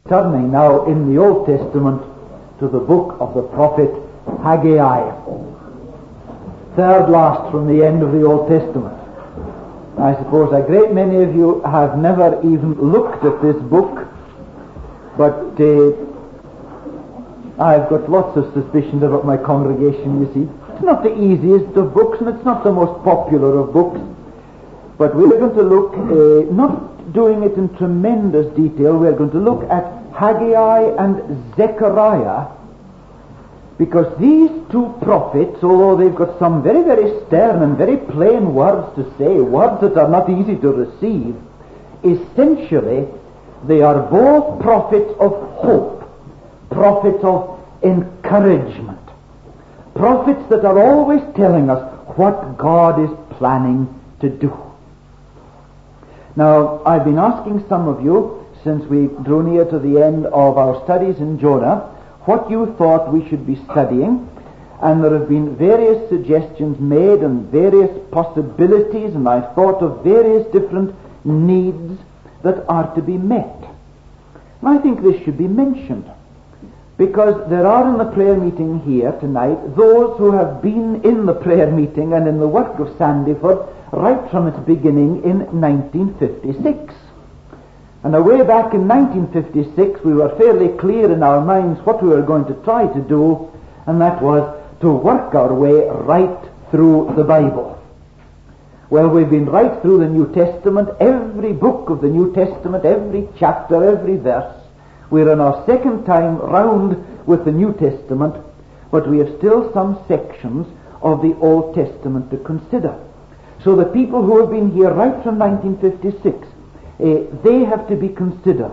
turning now in the Old Testament to the book of the prophet Haggai. Third last from the end of the Old Testament. I suppose a great many of you have never even looked at this book, but I've got lots of suspicions about my congregation, you see. It's not the easiest of books, and it's not the most popular of books, but we're going to look, not doing it in tremendous detail, we're going to look at Haggai and Zechariah, because these two prophets, although they've got some very, very stern and very plain words to say, words that are not easy to receive, essentially they are both prophets of hope, prophets of encouragement, prophets that are always telling us what God is planning to do. Now, I've been asking some of you, since we drew near to the end of our studies in Jonah, what you thought we should be studying, and there have been various suggestions made and various possibilities, and I've thought of various different needs that are to be met. And I think this should be mentioned, because there are in the prayer meeting here tonight those who have been in the prayer meeting and in the work of Sandyford right from its beginning in 1956. And way back in 1956 we were fairly clear in our minds what we were going to try to do, and that was to work our way right through the Bible. Well, we've been right through the New Testament, every book of the New Testament, every chapter, every verse. We're on our second time round with the New Testament, but we have still some sections of the Old Testament to consider. So the people who have been here right from 1956, they have to be considered.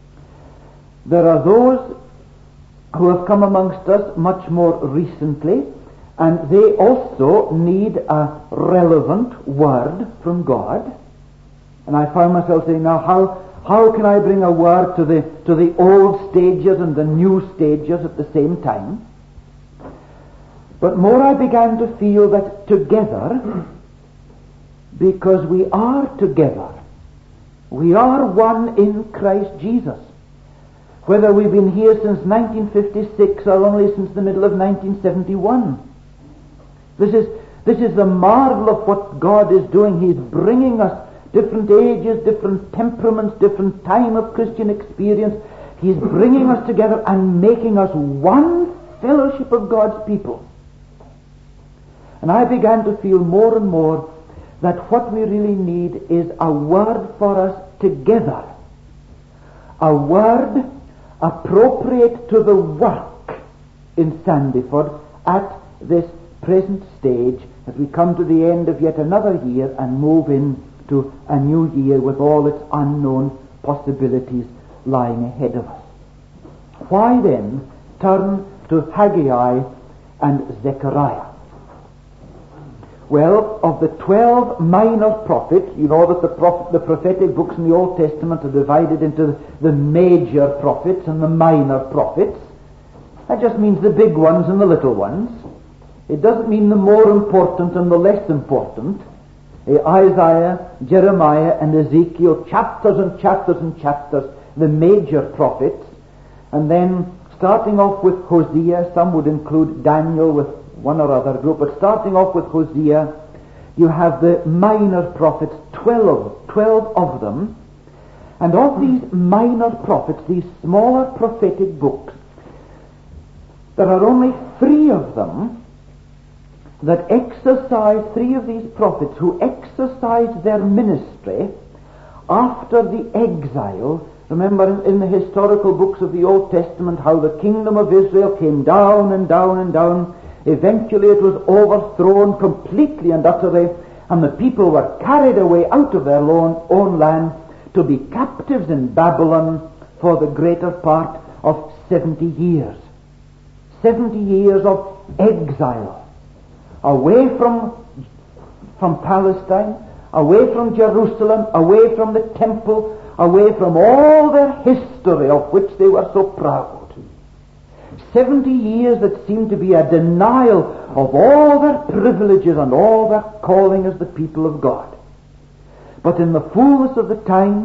There are those who have come amongst us much more recently, and they also need a relevant word from God. And I found myself saying, now how can I bring a word to the old stages and the new stages at the same time? But more I began to feel that together, because we are together, we are one in Christ Jesus. Whether we've been here since 1956 or only since the middle of 1971. This is the marvel of what God is doing. He's bringing us different ages, different temperaments, different time of Christian experience. He's bringing us together and making us one fellowship of God's people. And I began to feel more and more that what we really need is a word for us together. A word appropriate to the work in Sandyford at this present stage as we come to the end of yet another year and move into a new year with all its unknown possibilities lying ahead of us. Why then turn to Haggai and Zechariah? Well, of the 12 minor prophets, you know that the prophetic books in the Old Testament are divided into the major prophets and the minor prophets. That just means the big ones and the little ones. It doesn't mean the more important and the less important. Isaiah, Jeremiah, and Ezekiel, chapters and chapters and chapters, the major prophets. And then starting off with Hosea, some would include Daniel with one or other group, but starting off with Hosea, you have the minor prophets, 12 of them. And of these minor prophets, these smaller prophetic books, there are only 3 of them that exercise, 3 of these prophets who exercised their ministry after the exile. Remember in the historical books of the Old Testament how the kingdom of Israel came down and down and down. Eventually it was overthrown completely and utterly, and the people were carried away out of their own land to be captives in Babylon for the greater part of 70 years. 70 years of exile. Away from Palestine, away from Jerusalem, away from the temple, away from all their history of which they were so proud. 70 years that seemed to be a denial of all their privileges and all their calling as the people of God. But in the fullness of the time,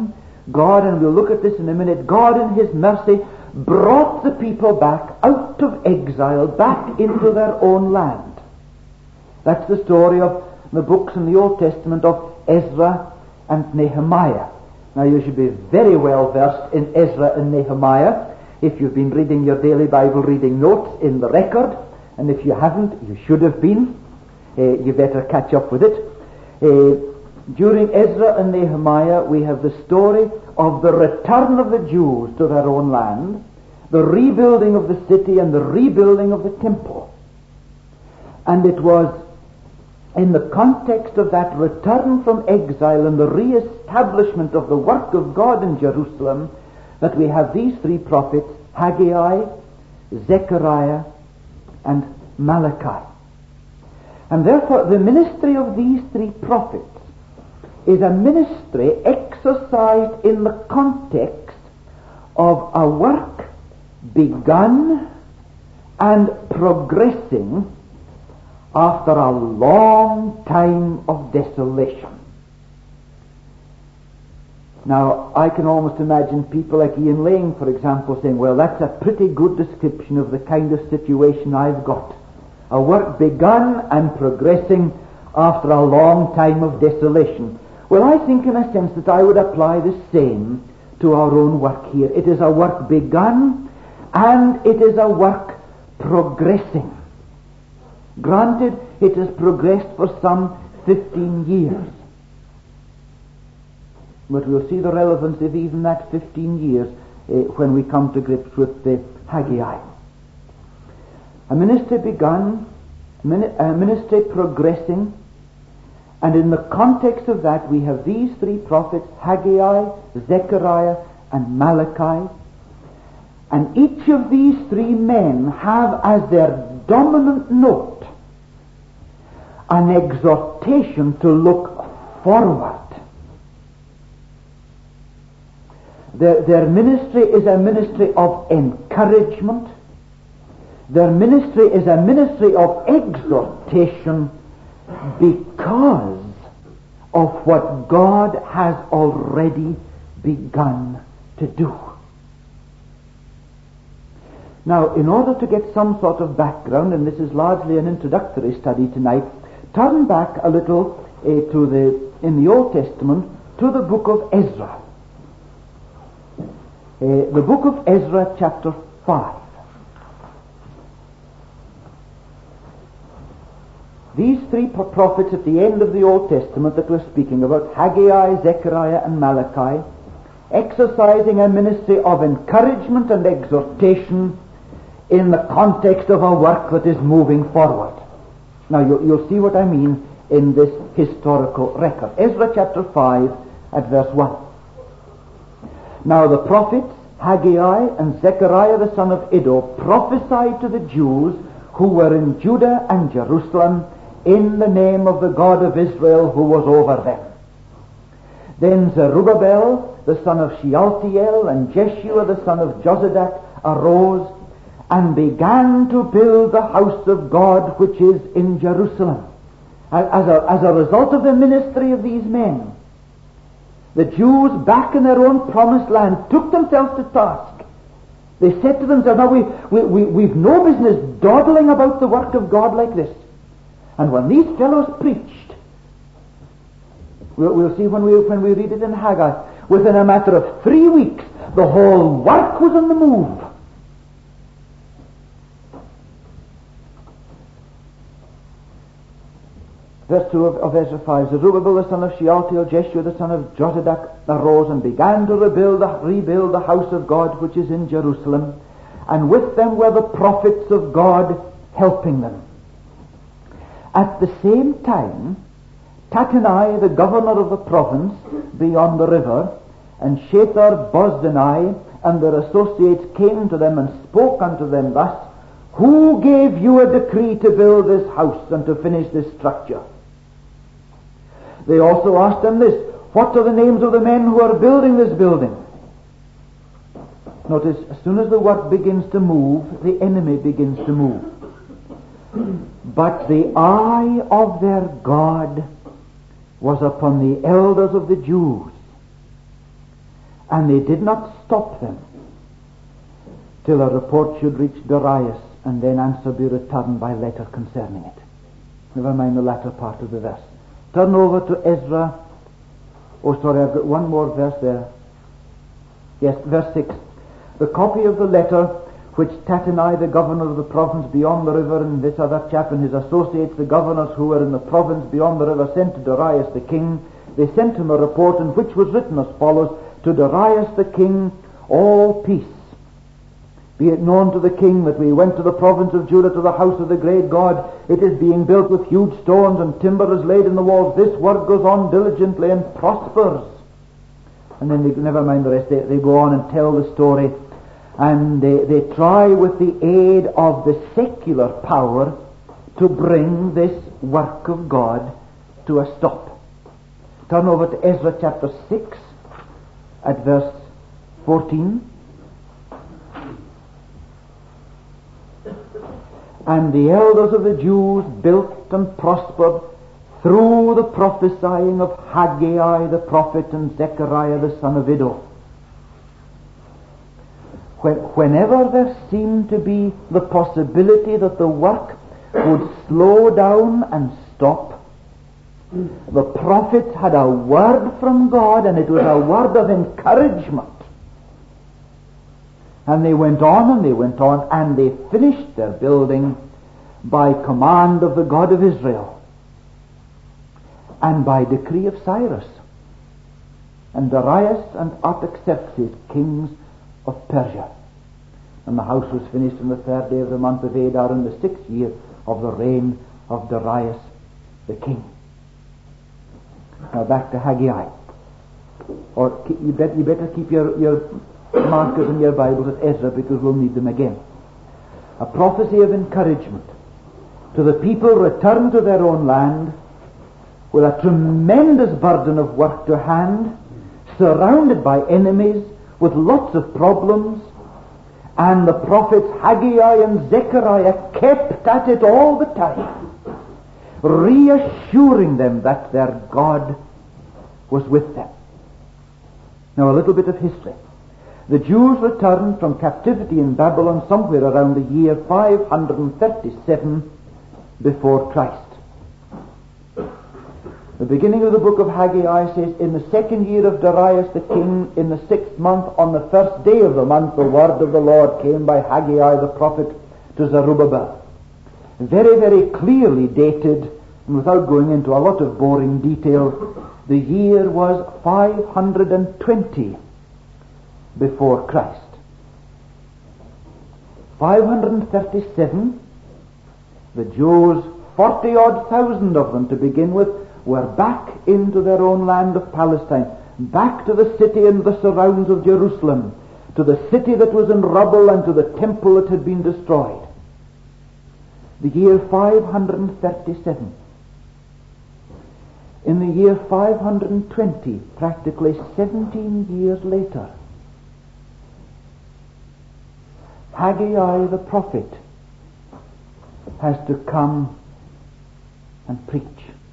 God, and we'll look at this in a minute, God in His mercy brought the people back out of exile, back into their own land. That's the story of the books in the Old Testament of Ezra and Nehemiah. Now you should be very well versed in Ezra and Nehemiah if you've been reading your daily Bible reading notes in the record, and if you haven't, you should have been. You better catch up with it. During Ezra and Nehemiah, we have the story of the return of the Jews to their own land, the rebuilding of the city and the rebuilding of the temple. And it was in the context of that return from exile and the re-establishment of the work of God in Jerusalem that we have these three prophets, Haggai, Zechariah, and Malachi. And therefore the ministry of these three prophets is a ministry exercised in the context of a work begun and progressing after a long time of desolation. Now, I can almost imagine people like Ian Lang, for example, saying, well, that's a pretty good description of the kind of situation I've got. A work begun and progressing after a long time of desolation. Well, I think in a sense that I would apply the same to our own work here. It is a work begun and it is a work progressing. Granted, it has progressed for some 15 years. But we'll see the relevance of even that 15 years when we come to grips with the Haggai. A ministry begun, a ministry progressing, and in the context of that we have these three prophets, Haggai, Zechariah, and Malachi. And each of these three men have as their dominant note an exhortation to look forward. Their ministry is a ministry of encouragement. Their ministry is a ministry of exhortation because of what God has already begun to do. Now, in order to get some sort of background, and this is largely an introductory study tonight, turn back a little in the Old Testament to the book of Ezra. The book of Ezra, chapter 5. These three prophets at the end of the Old Testament that we're speaking about, Haggai, Zechariah, and Malachi, exercising a ministry of encouragement and exhortation in the context of a work that is moving forward. Now you'll see what I mean in this historical record. Ezra chapter 5 at verse 1. Now the prophets Haggai and Zechariah the son of Iddo prophesied to the Jews who were in Judah and Jerusalem in the name of the God of Israel who was over them. Then Zerubbabel the son of Shealtiel and Jeshua the son of Jozadak arose and began to build the house of God which is in Jerusalem. As a result of the ministry of these men, the Jews back in their own promised land took themselves to task. They said to themselves, now we've no business dawdling about the work of God like this. And when these fellows preached, we'll see when we read it in Haggai, within a matter of 3 weeks, the whole work was on the move. Verse 2 of Ezra 5, Zerubbabel the son of Shealtiel, Jeshua the son of Jozadak arose and began to rebuild the house of God which is in Jerusalem, and with them were the prophets of God helping them. At the same time, Tattenai, the governor of the province beyond the river, and Shethar-Boznai and their associates came to them and spoke unto them thus, Who gave you a decree to build this house and to finish this structure? They also asked them this, What are the names of the men who are building this building? Notice, as soon as the work begins to move, the enemy begins to move. But the eye of their God was upon the elders of the Jews, And they did not stop them till a report should reach Darius, and then answer be returned by letter concerning it. Never mind the latter part of the verse. Turn over to Ezra. Oh, sorry, I've got one more verse there. Yes, verse 6. The copy of the letter which Tattenai, the governor of the province beyond the river, and this other chap and his associates, the governors who were in the province beyond the river, sent to Darius the king. They sent him a report in which was written as follows: To Darius the king, all peace. Be it known to the king that we went to the province of Judah to the house of the great God. It is being built with huge stones, and timber is laid in the walls. This work goes on diligently and prospers. And then they never mind the rest. They go on and tell the story. And they try with the aid of the secular power to bring this work of God to a stop. Turn over to Ezra chapter 6 at verse 14. And the elders of the Jews built and prospered through the prophesying of Haggai the prophet and Zechariah the son of Iddo. Whenever there seemed to be the possibility that the work would slow down and stop, the prophets had a word from God, and it was a word of encouragement. And they went on and they went on, and they finished their building by command of the God of Israel and by decree of Cyrus and Darius and Artaxerxes, kings of Persia. And the house was finished on the 3rd day of the month of Adar in the 6th year of the reign of Darius the king. Now back to Haggai. Or you better keep your markers in your Bibles at Ezra, because we'll need them again. A prophecy of encouragement to the people returned to their own land with a tremendous burden of work to hand, surrounded by enemies, with lots of problems, and the prophets Haggai and Zechariah kept at it all the time, reassuring them that their God was with them. Now a little bit of history. The Jews returned from captivity in Babylon somewhere around the year 537 before Christ. The beginning of the book of Haggai says, In the 2nd year of Darius the king, in the 6th month, on the 1st day of the month, the word of the Lord came by Haggai the prophet to Zerubbabel. Very, very clearly dated, and without going into a lot of boring detail, the year was 520 before Christ. 537, the Jews, 40-odd thousand of them to begin with, were back into their own land of Palestine, back to the city and the surrounds of Jerusalem, to the city that was in rubble and to the temple that had been destroyed. The year 537. In the year 520, practically 17 years later, Haggai the prophet has to come and preach.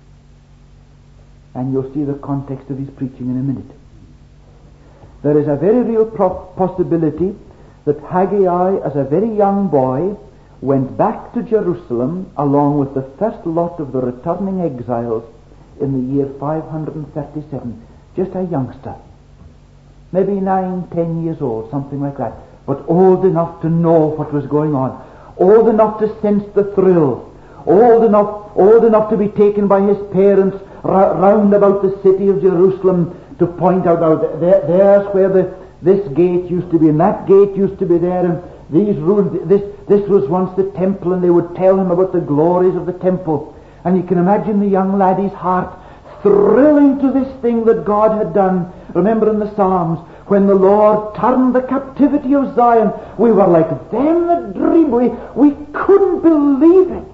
And you'll see the context of his preaching in a minute. There is a very real possibility that Haggai, as a very young boy, went back to Jerusalem along with the first lot of the returning exiles in the year 537. Just a youngster. Maybe 9, 10 years old, something like that. But old enough to know what was going on. Old enough to sense the thrill. Old enough to be taken by his parents round about the city of Jerusalem to point out, there's where this gate used to be, and that gate used to be there, and these ruins, this was once the temple, and they would tell him about the glories of the temple. And you can imagine the young laddie's heart thrilling to this thing that God had done. Remember in the Psalms, when the Lord turned the captivity of Zion, we were like them that dream. We couldn't believe it.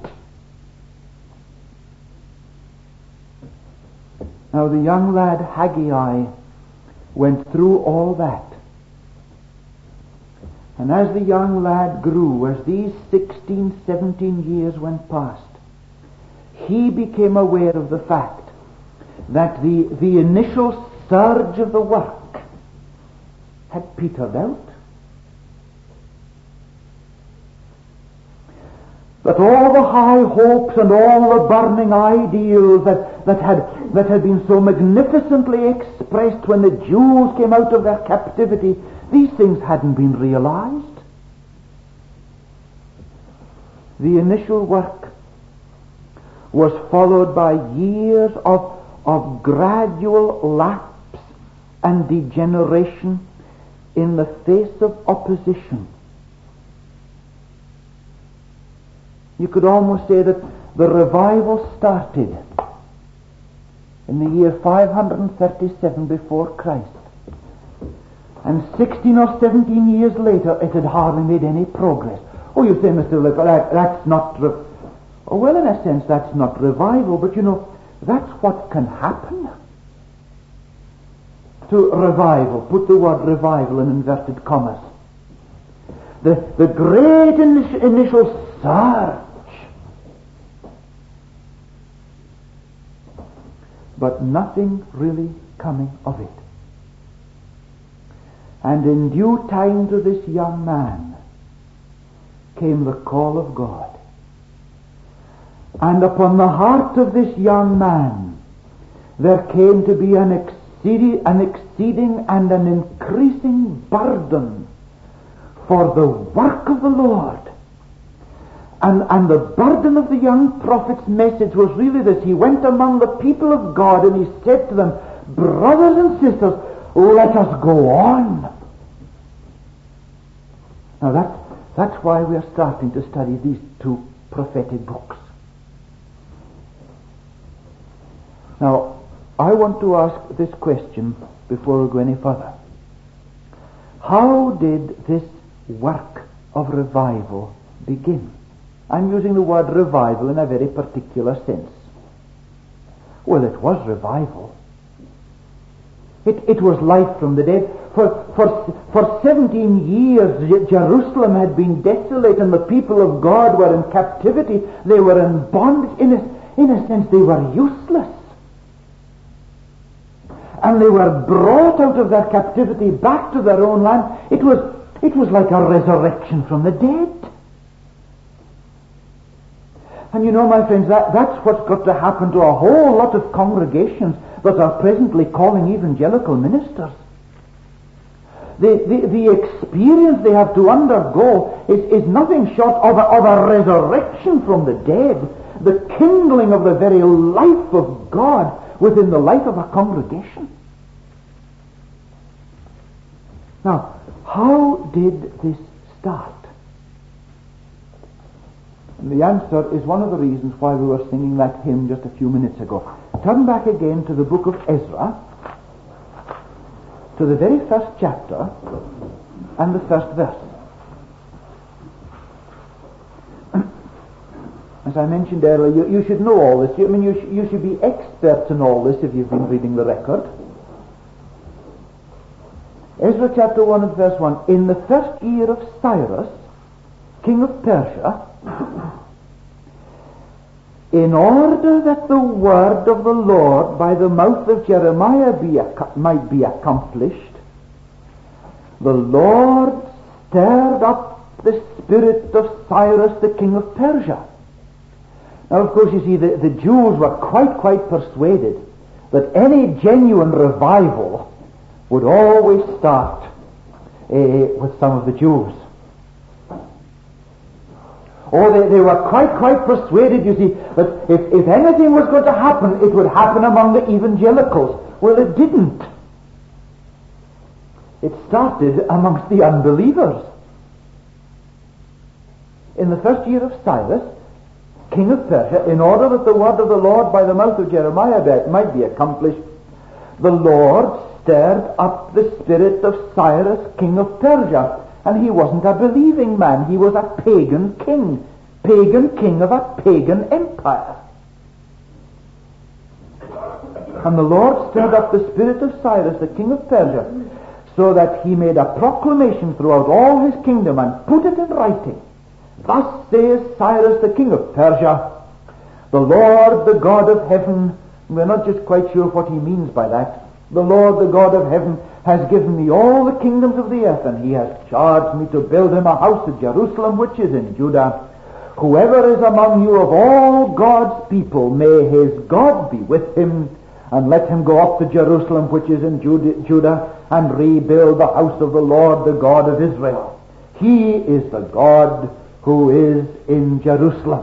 Now the young lad Haggai went through all that. And as the young lad grew, as these 16, 17 years went past, he became aware of the fact that the initial surge of the work had petered out. That all the high hopes and all the burning ideals that had been so magnificently expressed when the Jews came out of their captivity, these things hadn't been realized. The initial work was followed by years of gradual lapse and degeneration in the face of opposition. You could almost say that the revival started in the year 537 before Christ. And 16 or 17 years later, it had hardly made any progress. Oh, you say, Mr. Lipp, that's not... well, in a sense, that's not revival, but you know, that's what can happen to revival. Put the word revival in inverted commas. The great initial surge, but nothing really coming of it. And in due time to this young man came the call of God. And upon the heart of this young man there came to be an exceeding and an increasing burden for the work of the Lord. And the burden of the young prophet's message was really this. He went among the people of God and he said to them, brothers and sisters, let us go on. Now that's why we are starting to study these two prophetic books. Now, I want to ask this question before we go any further. How did this work of revival begin? I'm using the word revival in a very particular sense. Well, it was revival. It was life from the dead. For 17 years, Jerusalem had been desolate and the people of God were in captivity. They were in bondage. In a sense, they were useless. And they were brought out of their captivity back to their own land. It was like a resurrection from the dead. And you know, my friends, that's what's got to happen to a whole lot of congregations that are presently calling evangelical ministers. The experience they have to undergo is nothing short of a resurrection from the dead, the kindling of the very life of God within the life of a congregation. Now, how did this start? And the answer is one of the reasons why we were singing that hymn just a few minutes ago. Turn back again to the book of Ezra, to the very first chapter and the first verse. As I mentioned earlier, you should know all this. You should be experts in all this if you've been reading the record. Ezra chapter 1 and verse 1. In the first year of Cyrus, king of Persia, in order that the word of the Lord by the mouth of Jeremiah might be accomplished, the Lord stirred up the spirit of Cyrus the king of Persia. Now, of course, you see, the Jews were quite persuaded that any genuine revival would always start with some of the Jews. Oh, they were quite persuaded, you see, that if anything was going to happen, it would happen among the evangelicals. Well, it didn't. It started amongst the unbelievers. In the first year of Cyrus, king of Persia, in order that the word of the Lord by the mouth of Jeremiah might be accomplished, the Lord stirred up the spirit of Cyrus, king of Persia. And he wasn't a believing man. He was a pagan king of a pagan empire. And the Lord stirred up the spirit of Cyrus, the king of Persia, so that he made a proclamation throughout all his kingdom and put it in writing. Thus says Cyrus, the king of Persia, the Lord, the God of heaven. We're not just quite sure what he means by that. The Lord, the God of heaven, has given me all the kingdoms of the earth, and he has charged me to build him a house at Jerusalem, which is in Judah. Whoever is among you of all God's people, may his God be with him, and let him go up to Jerusalem, which is in Judah, and rebuild the house of the Lord, the God of Israel. He is the God who is in Jerusalem.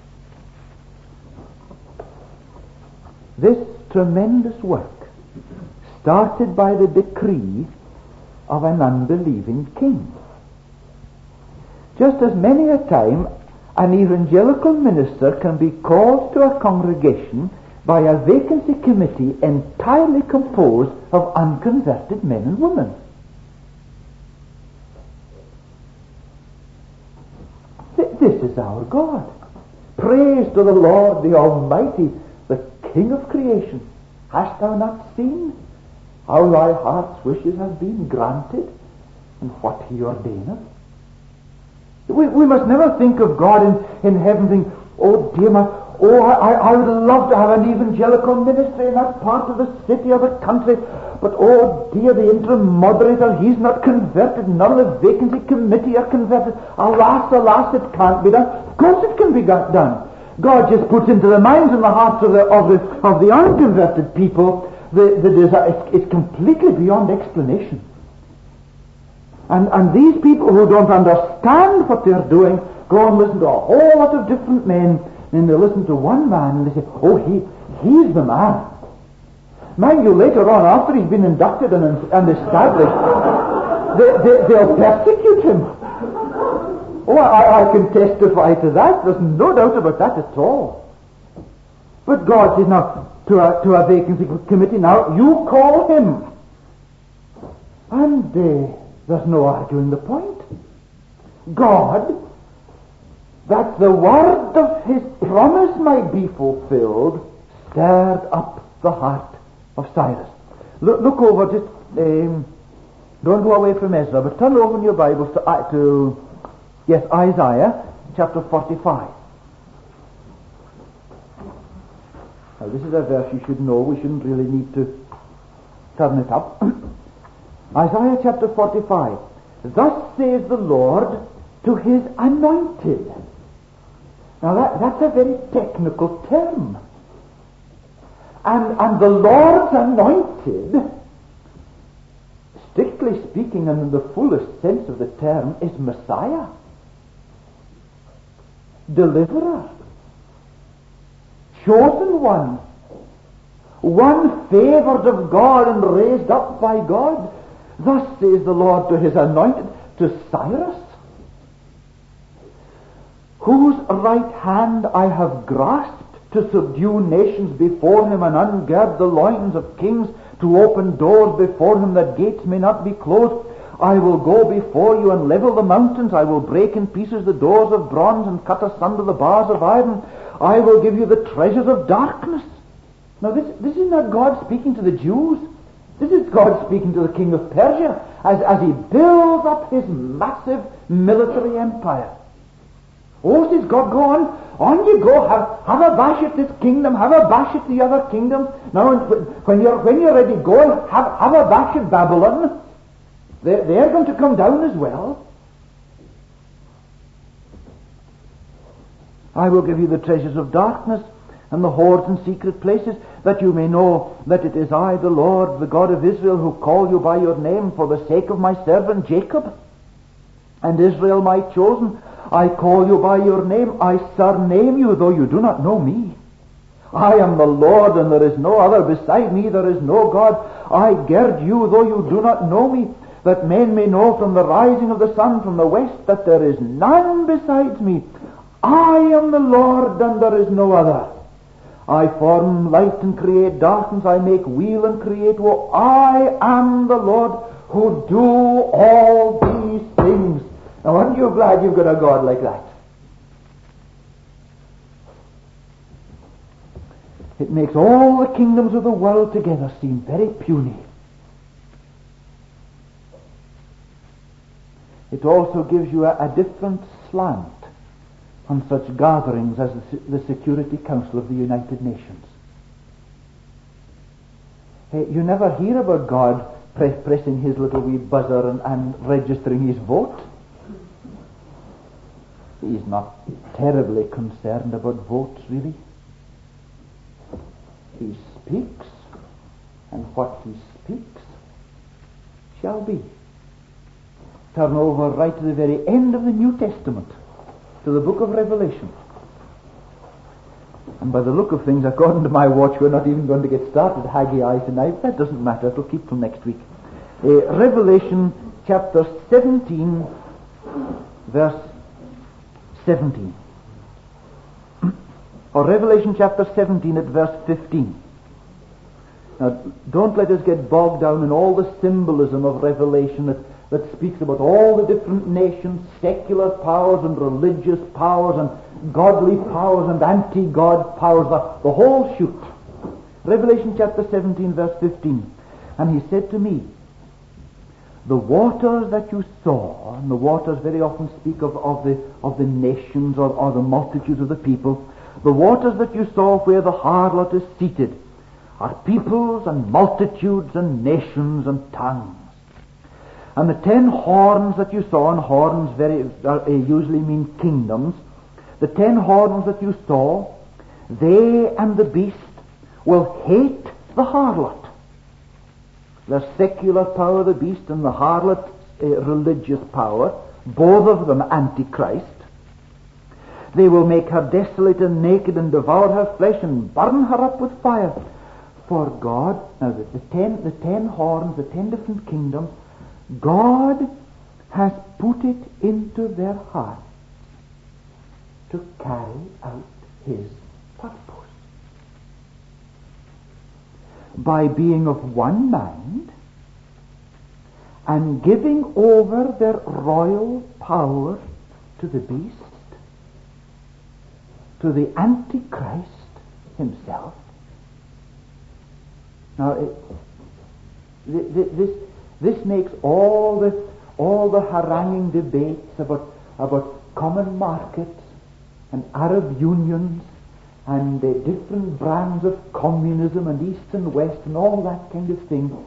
This tremendous work started by the decree of an unbelieving king. Just as many a time an evangelical minister can be called to a congregation by a vacancy committee entirely composed of unconverted men and women. This is our God. Praise to the Lord, the Almighty, the King of creation. Hast thou not seen how thy heart's wishes have been granted, and what he ordaineth? We must never think of God in heaven thinking, oh dear, I would love to have an evangelical ministry in that part of the city or the country, but oh dear, the interim moderator, he's not converted, none of the vacancy committee are converted. Alas, alas, it can't be done. Of course it can be done. God just puts into the minds and the hearts of the unconverted people the desire. It's completely beyond explanation. And these people who don't understand what they're doing go and listen to a whole lot of different men, and they listen to one man and they say, oh, he's the man. Mind you, later on, after he's been inducted and established, they'll persecute him. Oh, I can testify to that. There's no doubt about that at all. But God says now to a vacancy committee, now you call him. And there's no arguing the point. God, that the word of his promise might be fulfilled, stirred up the heart of Cyrus. Look over, just don't go away from Ezra, but turn over in your Bibles to Isaiah chapter 45. Now this is a verse you should know. We shouldn't really need to turn it up. Isaiah chapter 45. Thus says the Lord to his anointed. Now that's a very technical term. And the Lord's anointed, strictly speaking and in the fullest sense of the term, is Messiah. Deliverer. Chosen one. One favored of God and raised up by God. Thus says the Lord to his anointed, to Cyrus, whose right hand I have grasped to subdue nations before him and ungird the loins of kings, to open doors before him that gates may not be closed. I will go before you and level the mountains. I will break in pieces the doors of bronze and cut asunder the bars of iron. I will give you the treasures of darkness. Now this is not God speaking to the Jews. This is God speaking to the king of Persia as he builds up his massive military empire. Oh, says God, go on you go, have a bash at this kingdom, have a bash at the other kingdoms. Now, when you're ready, go and have a bash at Babylon. They're going to come down as well. I will give you the treasures of darkness and the hoards and secret places, that you may know that it is I, the Lord, the God of Israel, who call you by your name for the sake of my servant Jacob and Israel my chosen. I call you by your name. I surname you, though you do not know me. I am the Lord, and there is no other. Beside me there is no God. I gird you, though you do not know me, that men may know from the rising of the sun from the west that there is none besides me. I am the Lord, and there is no other. I form light and create darkness. I make weal and create woe. I am the Lord who do all these things. Now, aren't you glad you've got a God like that? It makes all the kingdoms of the world together seem very puny. It also gives you a different slant on such gatherings as the Security Council of the United Nations. You never hear about God pressing his little wee buzzer and registering his vote. He's not terribly concerned about votes, really. He speaks, and what he speaks shall be. Turn over right to the very end of the New Testament, to the book of Revelation. And by the look of things, according to my watch, we're not even going to get started Haggai tonight. That doesn't matter. It'll keep till next week. Revelation chapter 17, verse 17. Or Revelation chapter 17 at verse 15. Now, don't let us get bogged down in all the symbolism of Revelation that speaks about all the different nations, secular powers and religious powers and godly powers and anti-God powers, the whole shoot. Revelation chapter 17 verse 15. And he said to me, the waters that you saw, and the waters very often speak of the nations or the multitudes of the people, the waters that you saw where the harlot is seated are peoples and multitudes and nations and tongues. And the 10 horns that you saw, and horns usually mean kingdoms, the 10 horns that you saw, they and the beast will hate the harlot. The secular power, the beast, and the harlot, religious power, both of them antichrist. They will make her desolate and naked and devour her flesh and burn her up with fire. For God, now the 10 horns, the 10 different kingdoms, God has put it into their hearts to carry out his purpose. By being of one mind and giving over their royal power to the beast, to the Antichrist himself. Now, this makes all the haranguing debates about common markets and Arab unions and different brands of communism and East and West and all that kind of thing,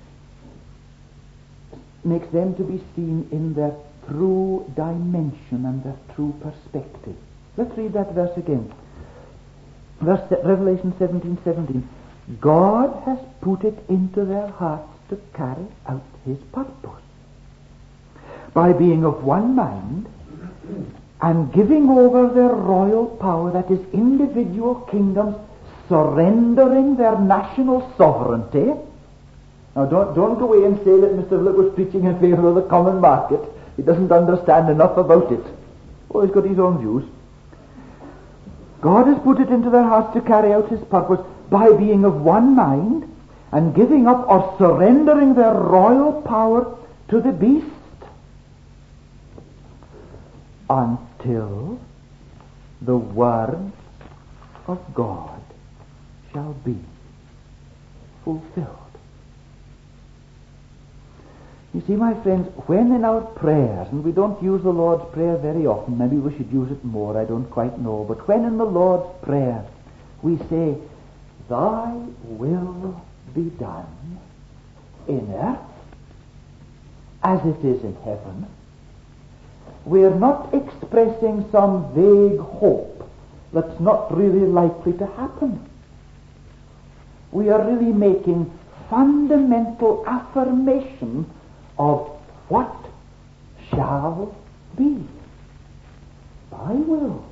makes them to be seen in their true dimension and their true perspective. Let's read that verse again. Revelation 17:17. God has put it into their hearts to carry out his purpose. By being of one mind and giving over their royal power, that is, individual kingdoms surrendering their national sovereignty. Now don't go away and say that Mr. Philip was preaching in favor of the common market. He doesn't understand enough about it. Oh, he's got his own views. God has put it into their hearts to carry out his purpose by being of one mind and giving up or surrendering their royal power to the beast until the word of God shall be fulfilled. You see, my friends, when in our prayers, and we don't use the Lord's Prayer very often, maybe we should use it more, I don't quite know, but when in the Lord's Prayer we say, thy will be done in earth as it is in heaven, we are not expressing some vague hope that's not really likely to happen. We are really making fundamental affirmation of what shall be. Thy will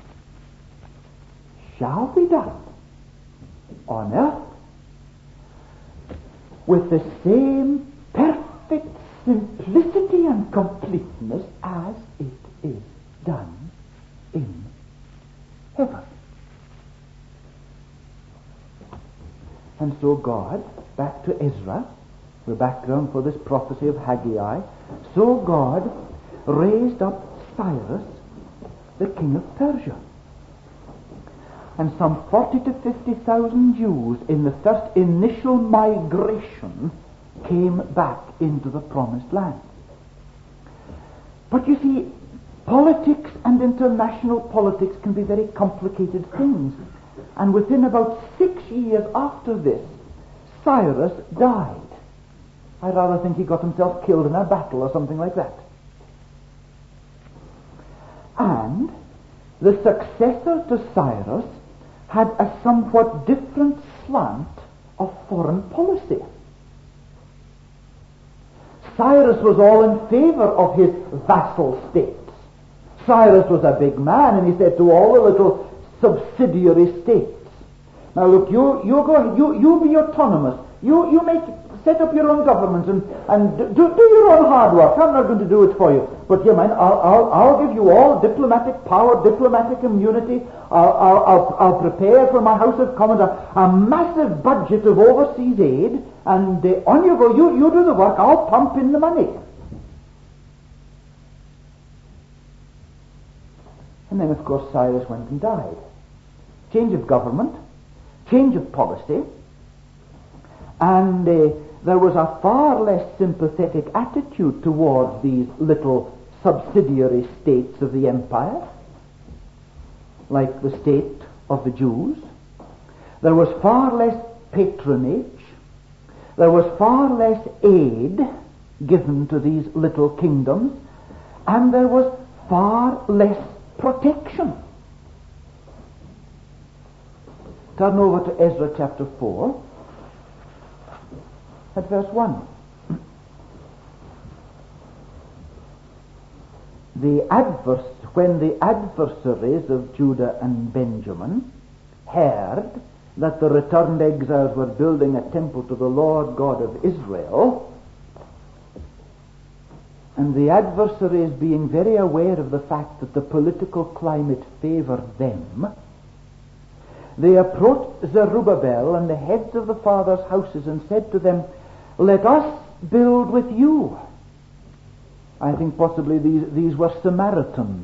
shall be done on earth with the same perfect simplicity and completeness as it is done in heaven. And so God, back to Ezra, the background for this prophecy of Haggai, so God raised up Cyrus, the king of Persia. And some 40 to 50,000 Jews in the first initial migration came back into the promised land. But you see, politics and international politics can be very complicated things. And within about 6 years after this, Cyrus died. I rather think he got himself killed in a battle or something like that. And the successor to Cyrus had a somewhat different slant of foreign policy. Cyrus was all in favor of his vassal states. Cyrus was a big man, and he said to all the little subsidiary states, now look, you be autonomous. You set up your own governments and do your own hard work. I'm not going to do it for you. But you mind, I'll give you all diplomatic power, diplomatic immunity. I'll prepare for my House of Commons a massive budget of overseas aid, and on you go. You do the work. I'll pump in the money. And then, of course, Cyrus went and died. Change of government, change of policy, and there was a far less sympathetic attitude towards these little subsidiary states of the empire, like the state of the Jews. There was far less patronage. There was far less aid given to these little kingdoms, and there was far less protection. Turn over to Ezra chapter 4 at verse 1. When the adversaries of Judah and Benjamin heard that the returned exiles were building a temple to the Lord God of Israel, and the adversaries being very aware of the fact that the political climate favored them, they approached Zerubbabel and the heads of the fathers' houses and said to them, let us build with you. I think possibly these were Samaritans,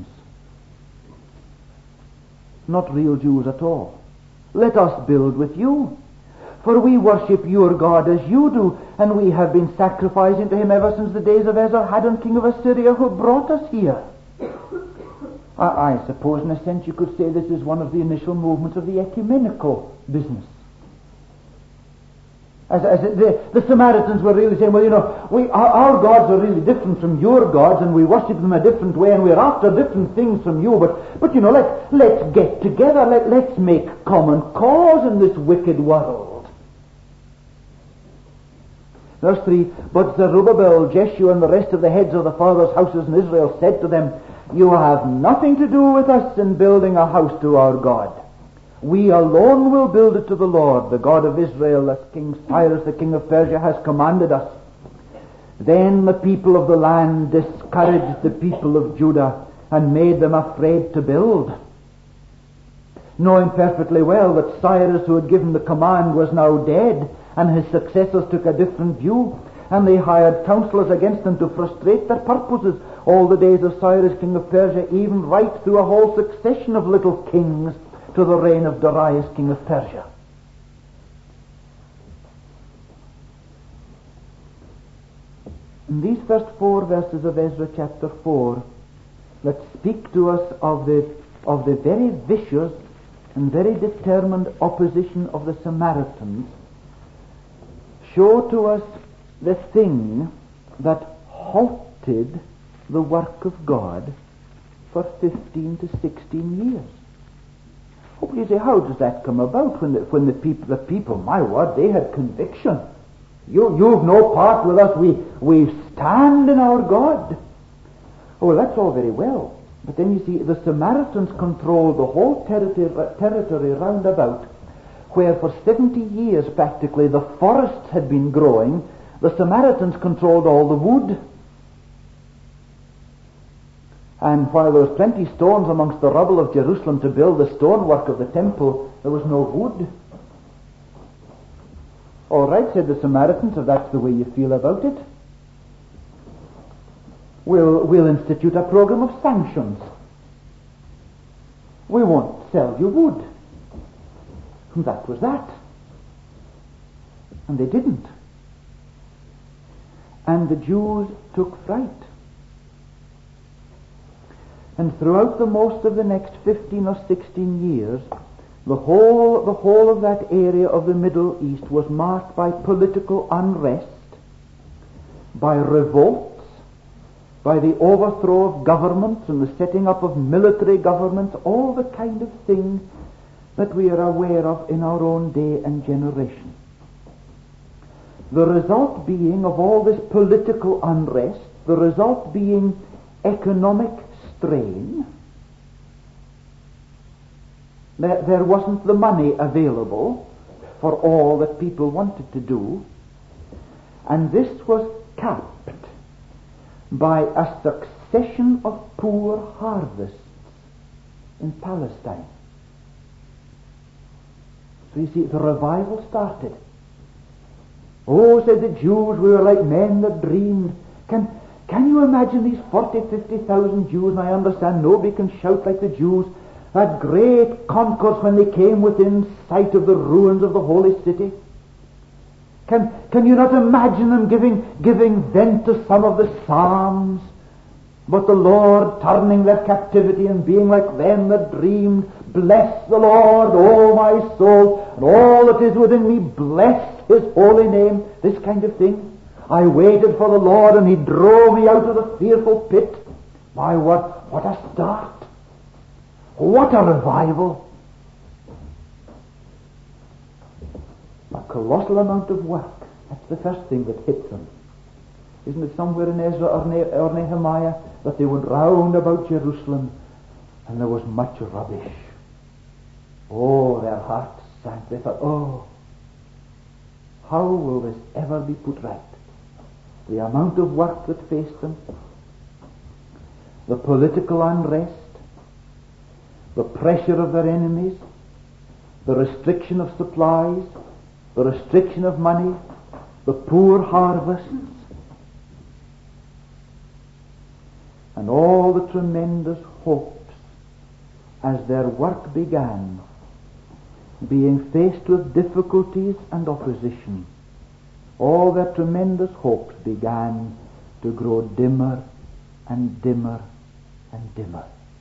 not real Jews at all. Let us build with you, for we worship your God as you do, and we have been sacrificing to him ever since the days of Esarhaddon, king of Assyria, who brought us here. I suppose in a sense you could say this is one of the initial movements of the ecumenical business. The Samaritans were really saying, well, our gods are really different from your gods, and we worship them a different way, and we're after different things from you, but let's get together, let's make common cause in this wicked world. Verse 3, but Zerubbabel, Jeshua, and the rest of the heads of the fathers' houses in Israel said to them, you have nothing to do with us in building a house to our God. We alone will build it to the Lord, the God of Israel, as King Cyrus, the king of Persia, has commanded us. Then the people of the land discouraged the people of Judah and made them afraid to build, knowing perfectly well that Cyrus, who had given the command, was now dead, and his successors took a different view, and they hired counselors against them to frustrate their purposes all the days of Cyrus, king of Persia, even right through a whole succession of little kings to the reign of Darius, king of Persia. In these first 4 verses of Ezra chapter 4, that speak to us of the very vicious and very determined opposition of the Samaritans, show to us the thing that halted the work of God for 15 to 16 years. Oh, you say, how does that come about when the people, my word, they had conviction. You've no part with us. We stand in our God. Oh, well, that's all very well. But then you see, the Samaritans controlled the whole territory round about, where for 70 years practically the forests had been growing. The Samaritans controlled all the wood. And while there was plenty of stones amongst the rubble of Jerusalem to build the stonework of the temple, there was no wood. All right, said the Samaritans, if that's the way you feel about it, we'll institute a program of sanctions. We won't sell you wood. And that was that. And they didn't. And the Jews took fright. And throughout the most of the next 15 or 16 years, The whole of that area of the Middle East was marked by political unrest, by revolts, by the overthrow of governments and the setting up of military governments, all the kind of things that we are aware of in our own day and generation. The result being of all this political unrest, the result being economic strain. There wasn't the money available for all that people wanted to do, and this was capped by a succession of poor harvests in Palestine. So you see, the revival started. Oh, said the Jews, we were like men that dreamed. Can you imagine these 40,000-50,000 Jews? And I understand nobody can shout like the Jews. That great concourse when they came within sight of the ruins of the holy city. Can you not imagine them giving vent to some of the Psalms? But the Lord turning their captivity and being like them that dreamed. Bless the Lord, O my soul, and all that is within me, bless His holy name. This kind of thing. I waited for the Lord, and He drove me out of the fearful pit. My word, what a start. What a revival. A colossal amount of work. That's the first thing that hit them. Isn't it somewhere in Ezra or Nehemiah that they went round about Jerusalem and there was much rubbish? Oh, their hearts sank. They thought, oh, how will this ever be put right? The amount of work that faced them, the political unrest, the pressure of their enemies, the restriction of supplies, the restriction of money, the poor harvests, and all the tremendous hopes as their work began, being faced with difficulties and opposition. All their tremendous hopes began to grow dimmer and dimmer and dimmer.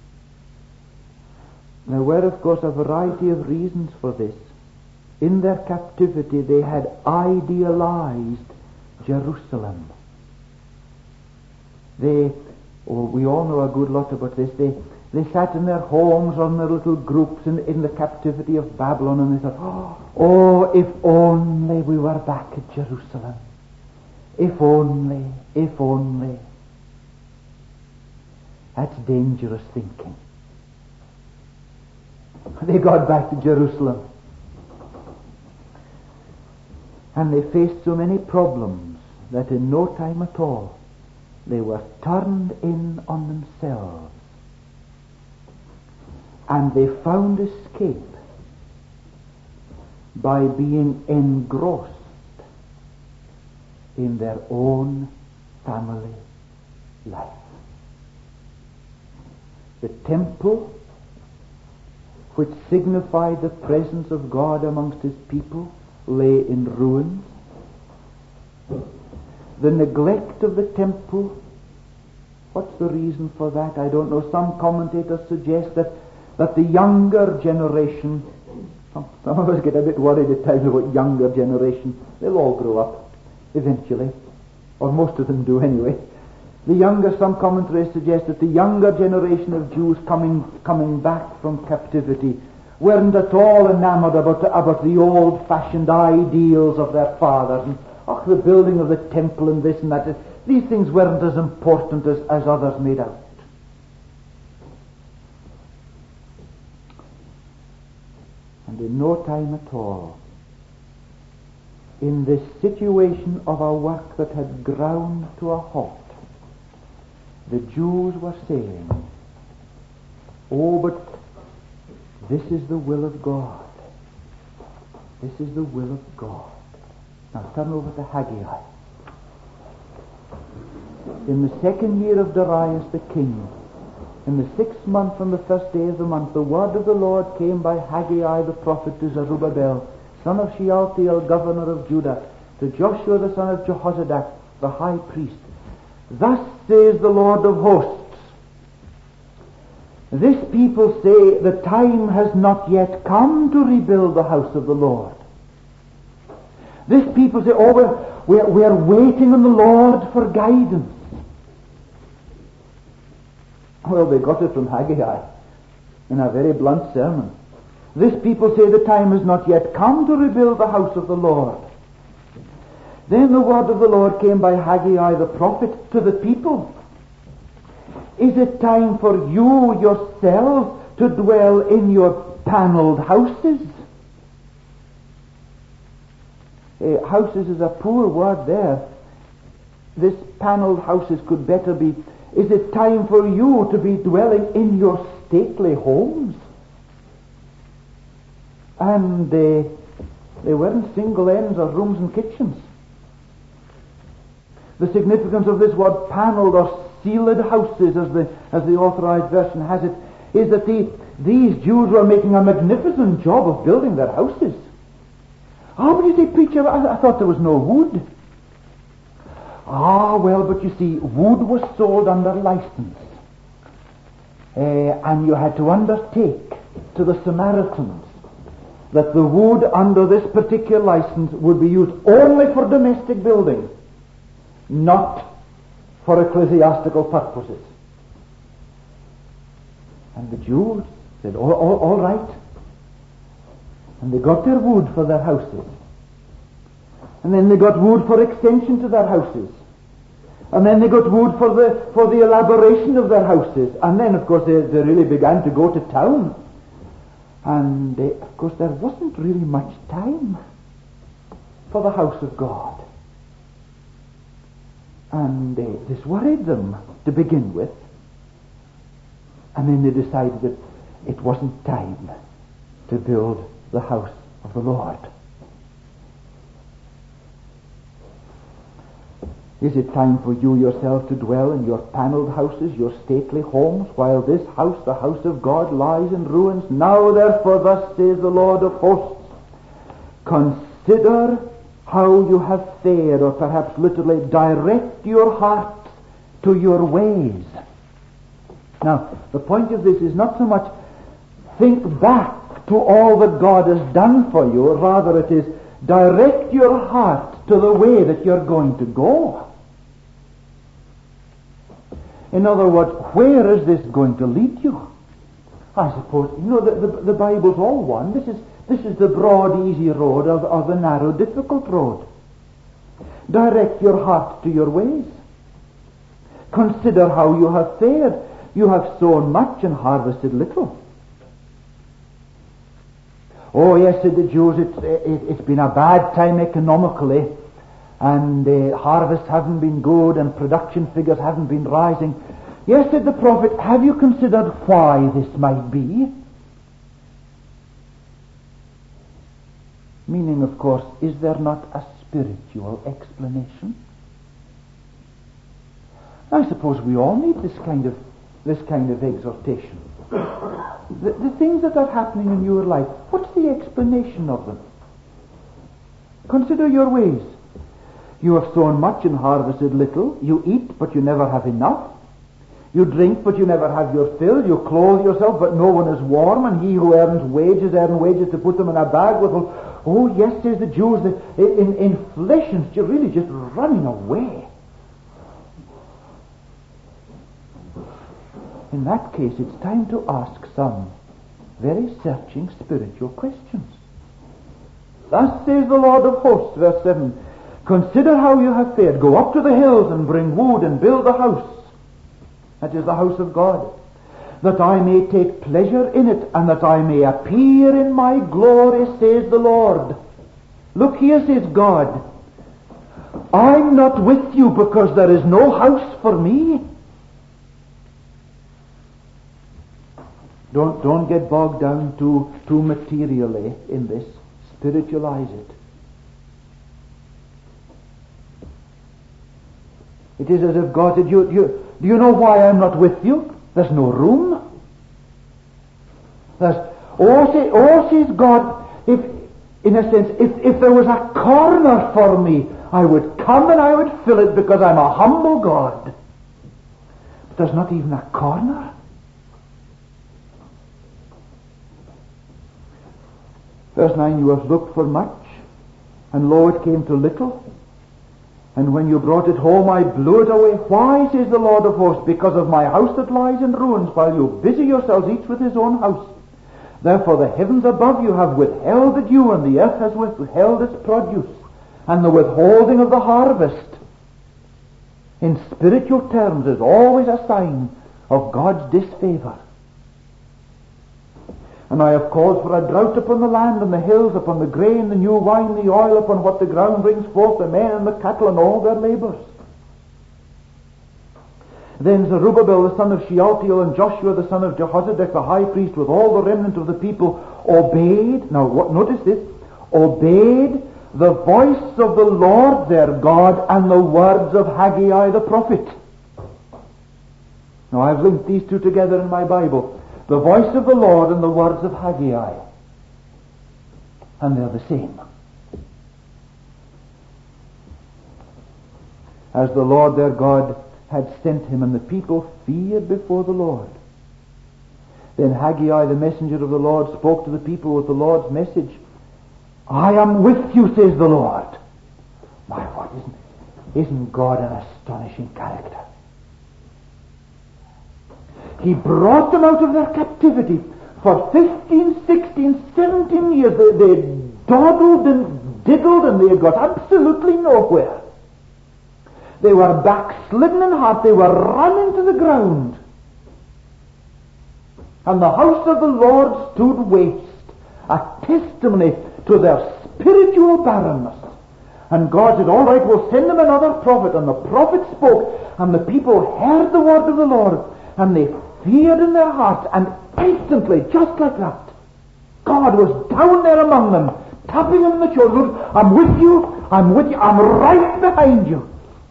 There were, of course, a variety of reasons for this. In their captivity, they had idealized Jerusalem. We all know a good lot about this. They sat in their homes or in their little groups in the captivity of Babylon, and they thought, oh, if only we were back at Jerusalem. If only, if only. That's dangerous thinking. They got back to Jerusalem, and they faced so many problems that in no time at all they were turned in on themselves, and they found escape by being engrossed in their own family life. The temple, which signified the presence of God amongst His people, lay in ruins. The neglect of the temple, what's the reason for that? I don't know. Some commentators suggest that the younger generation, some of us get a bit worried at times about younger generation. They'll all grow up eventually, or most of them do anyway. Some commentators suggest that the younger generation of Jews coming back from captivity weren't at all enamored about the old-fashioned ideals of their fathers and the building of the temple and this and that. These things weren't as important as others made out. And in no time at all, in this situation of a work that had ground to a halt, the Jews were saying, oh, but this is the will of God. This is the will of God. Now turn over to Haggai. In the second year of Darius the king, in the 6th month on the 1st day of the month, the word of the Lord came by Haggai the prophet to Zerubbabel, son of Shealtiel, governor of Judah, to Joshua the son of Jehozadak, the high priest. Thus says the Lord of hosts, This people say the time has not yet come to rebuild the house of the Lord. This people say, we're waiting on the Lord for guidance. Well, they got it from Haggai in a very blunt sermon. This people say the time has not yet come to rebuild the house of the Lord. Then the word of the Lord came by Haggai the prophet to the people. Is it time for you yourselves to dwell in your panelled houses? Houses is a poor word there. This panelled houses could better be, is it time for you to be dwelling in your stately homes? And they weren't single ends or rooms and kitchens. The significance of this word panelled or sealed houses, as the Authorized Version has it, is that these Jews were making a magnificent job of building their houses. But you say, preacher, I thought there was no wood. Well, but you see, wood was sold under license. And you had to undertake to the Samaritans that the wood under this particular license would be used only for domestic building, not for ecclesiastical purposes. And the Jews said, all right. And they got their wood for their houses. And then they got wood for extension to their houses. And then they got wood for the elaboration of their houses. And then, of course, they really began to go to town. And, of course, there wasn't really much time for the house of God. And this worried them to begin with. And then they decided that it wasn't time to build the house of the Lord. Is it time for you yourself to dwell in your panelled houses, your stately homes, while this house, the house of God, lies in ruins? Now therefore, thus says the Lord of hosts, consider how you have fared, or perhaps literally, direct your heart to your ways. Now, the point of this is not so much think back to all that God has done for you, rather it is direct your heart to the way that you're going to go. In other words, where is this going to lead you? I suppose, the Bible's all one. This is the broad, easy road or the narrow, difficult road. Direct your heart to your ways. Consider how you have fared. You have sown much and harvested little. Oh yes, said the Jews, it's been a bad time economically, and harvests haven't been good, and production figures haven't been rising. Yes, said the prophet, have you considered why this might be? Meaning, of course, is there not a spiritual explanation? I suppose we all need this kind of exhortation. The things that are happening in your life, what's the explanation of them? Consider your ways. You have sown much and harvested little. You eat, but you never have enough. You drink, but you never have your fill. You clothe yourself, but no one is warm. And he who earns wages to put them in a bag with. Oh yes, says the Jews, that inflation's really just running away. In that case, it's time to ask some very searching spiritual questions. Thus says the Lord of hosts, verse 7, consider how you have fared. Go up to the hills and bring wood and build a house. That is the house of God. That I may take pleasure in it, and that I may appear in my glory, says the Lord. Look here, says God. I'm not with you because there is no house for me. Don't get bogged down too materially in this. Spiritualize it. It is as if God said, do you know why I'm not with you? There's no room. Says God, if there was a corner for me, I would come and I would fill it because I'm a humble God. But there's not even a corner. verse 9, you have looked for much, and lo, it came to little. And when you brought it home, I blew it away. Why, says the Lord of hosts? Because of my house that lies in ruins, while you busy yourselves each with his own house. Therefore the heavens above you have withheld the dew, and the earth has withheld its produce. And the withholding of the harvest, in spiritual terms, is always a sign of God's disfavor. And I have caused for a drought upon the land and the hills, upon the grain, the new wine, the oil, upon what the ground brings forth, the men and the cattle, and all their labors. Then Zerubbabel the son of Shealtiel and Joshua the son of Jehozadak the high priest with all the remnant of the people obeyed, notice this, obeyed the voice of the Lord their God and the words of Haggai the prophet. Now I've linked these two together in my Bible. The voice of the Lord and the words of Haggai. And they're the same. As the Lord their God had sent him, and the people feared before the Lord. Then Haggai, the messenger of the Lord, spoke to the people with the Lord's message. I am with you, says the Lord. My what, isn't God an astonishing character? He brought them out of their captivity. For 15, 16, 17 years they dawdled and diddled, and they had got absolutely nowhere. They were backslidden in heart. They were run into the ground. And the house of the Lord stood waste, a testimony to their spiritual barrenness. And God said, all right, we'll send them another prophet. And the prophet spoke, and the people heard the word of the Lord, and they feared in their hearts, and instantly, just like that, God was down there among them, tapping them on the shoulder. I'm with you, I'm right behind you.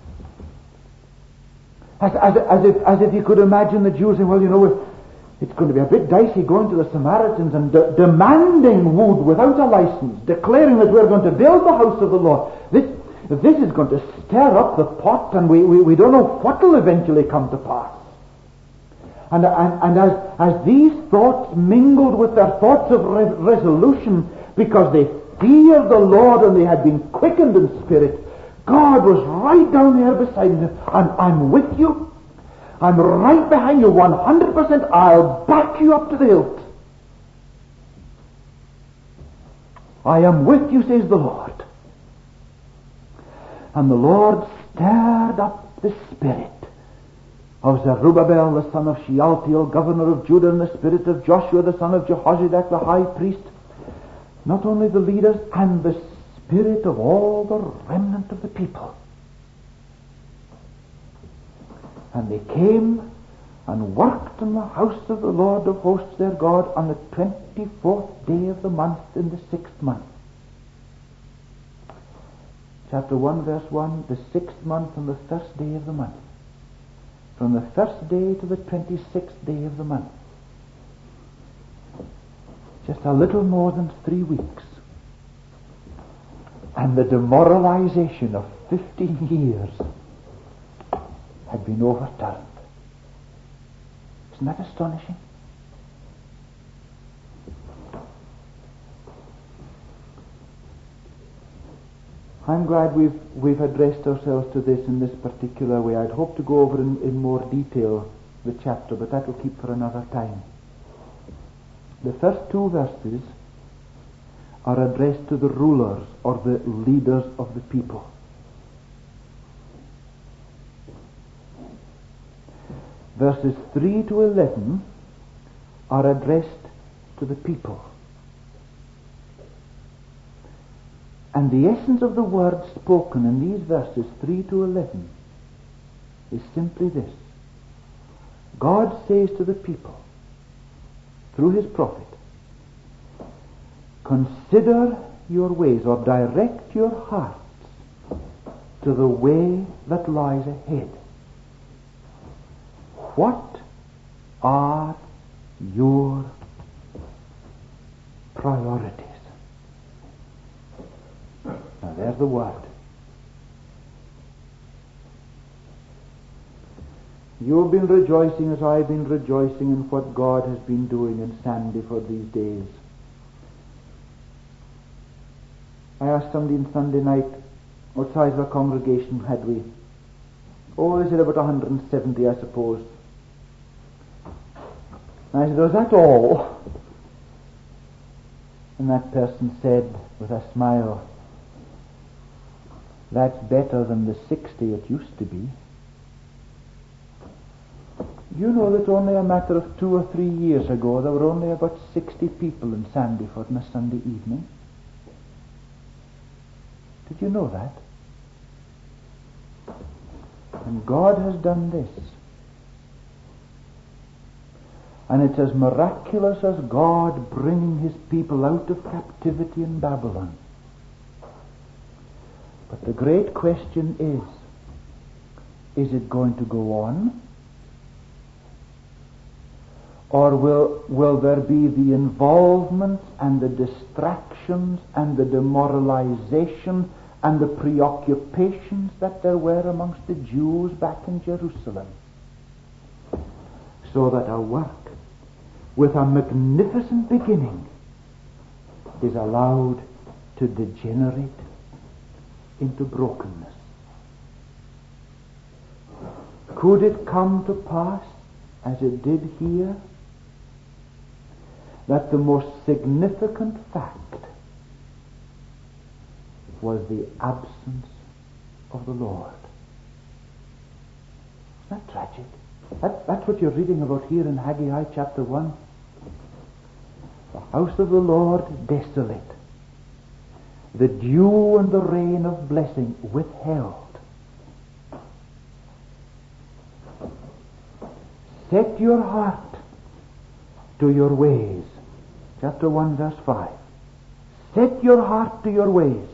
As if you could imagine the Jews saying, well, you know, it's going to be a bit dicey going to the Samaritans and demanding wood without a license, declaring that we're going to build the house of the Lord. This is going to stir up the pot, and we don't know what will eventually come to pass. And as these thoughts mingled with their thoughts of resolution, because they feared the Lord and they had been quickened in spirit, God was right down there beside them. I'm with you. I'm right behind you 100%. I'll back you up to the hilt. I am with you, says the Lord. And the Lord stirred up the spirit of Zerubbabel the son of Shealtiel, governor of Judah, and the spirit of Joshua the son of Jehozadak the high priest, not only the leaders, and the spirit of all the remnant of the people. And they came and worked in the house of the Lord of hosts their God on the 24th day of the month in the 6th month. Chapter 1 verse 1, the 6th month and the first day of the month. From the first day to the 26th day of the month. Just a little more than 3 weeks. And the demoralization of 15 years had been overturned. Isn't that astonishing? I'm glad we've addressed ourselves to this in this particular way. I'd hoped to go over in more detail the chapter, but that will keep for another time. The first 2 verses are addressed to the rulers or the leaders of the people. Verses 3 to 11 are addressed to the people. And the essence of the word spoken in these verses 3 to 11 is simply this. God says to the people, through his prophet, consider your ways, or direct your hearts to the way that lies ahead. What are your priorities? Now there's the word. You've been rejoicing as I've been rejoicing in what God has been doing in Sandy for these days. I asked somebody on Sunday night, what size of a congregation had we? Oh, they said about 170, I suppose. And I said, was that all? And that person said, with a smile, that's better than the 60 it used to be. You know that only a matter of 2 or 3 years ago there were only about 60 people in Sandyford on a Sunday evening? Did you know that? And God has done this. And it's as miraculous as God bringing his people out of captivity in Babylon. But the great question is it going to go on? Or will there be the involvement and the distractions and the demoralization and the preoccupations that there were amongst the Jews back in Jerusalem? So that a work with a magnificent beginning is allowed to degenerate into brokenness. Could it come to pass, as it did here, that the most significant fact was the absence of the Lord? Isn't that tragic? That's what you're reading about here in Haggai chapter 1. The house of the Lord desolate. The dew and the rain of blessing withheld. Set your heart to your ways. Chapter 1 verse 5. Set your heart to your ways.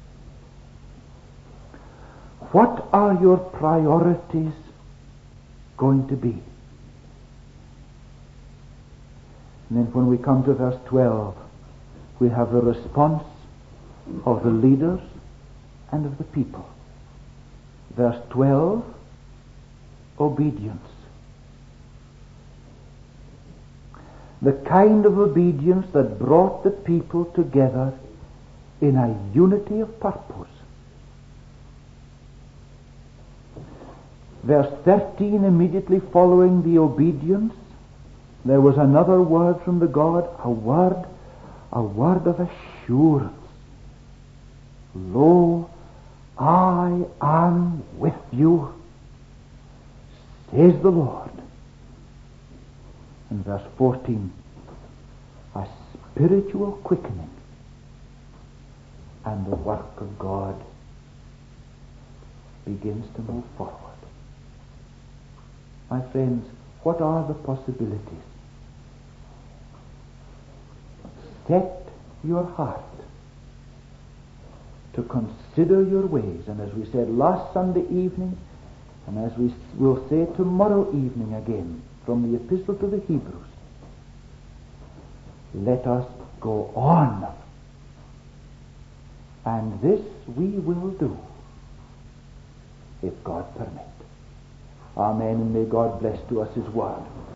What are your priorities going to be? And then when we come to verse 12, we have the response of the leaders and of the people. Verse 12, obedience. The kind of obedience that brought the people together in a unity of purpose. Verse 13, immediately following the obedience, there was another word from the God, a word of assurance. Lo, I am with you, says the Lord. In verse 14, a spiritual quickening, and the work of God begins to move forward. My friends, what are the possibilities? Set your heart to consider your ways, and as we said last Sunday evening, and as we will say tomorrow evening again from the Epistle to the Hebrews, let us go on, and this we will do if God permit. Amen, and may God bless to us his word.